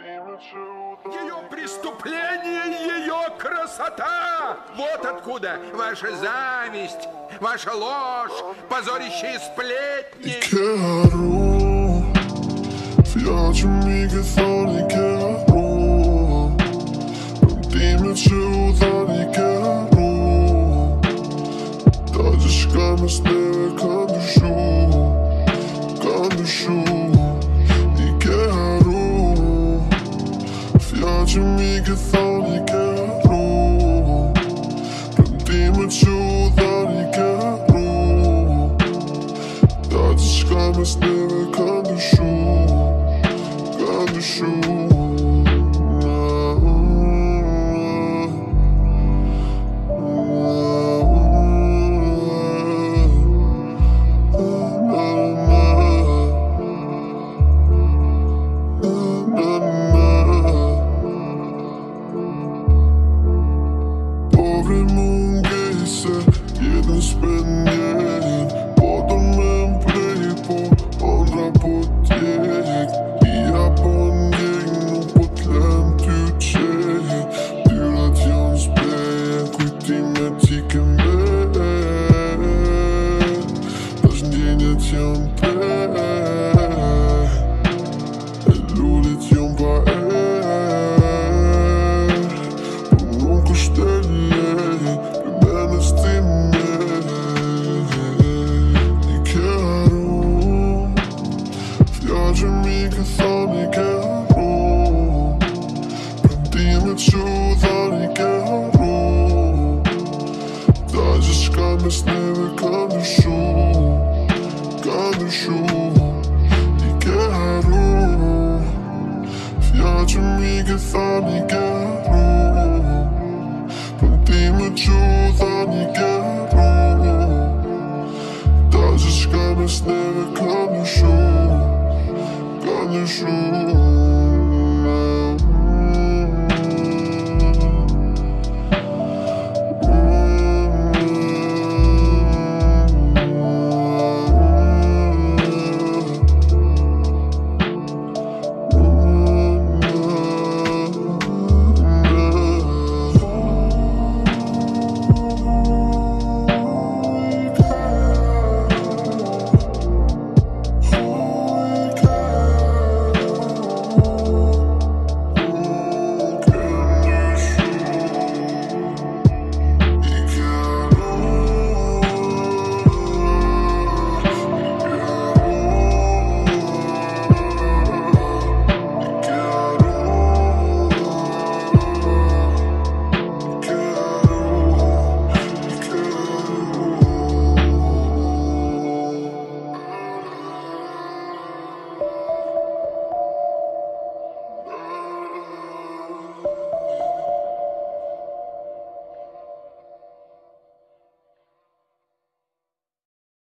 Ее преступление, ее красота! Вот откуда ваша зависть, ваша ложь, позорящие сплетни. Quero viaggio mica thoni quero Dime ciudadi quero Da descama sneve quando shu E quero viaggio mica thoni quero Dime ciudadi quero Da descama sneve quando shu Pobre mungese, jeden spenjer Podom en play på andra på ett gäng Ja på en gäng och på ett lämt uttjej Durat Jans bäg, skjut in med tiken med Dash njenjet Jan bäg Lulit Jan ba På någon ställe Bemänes till mig I quero Viaggio mica thoni quero Prendime ciudadi quero Da descama sneve quando shu I quero Viaggio mica thoni quero Prendime ciudadi quero Da descama sneve quando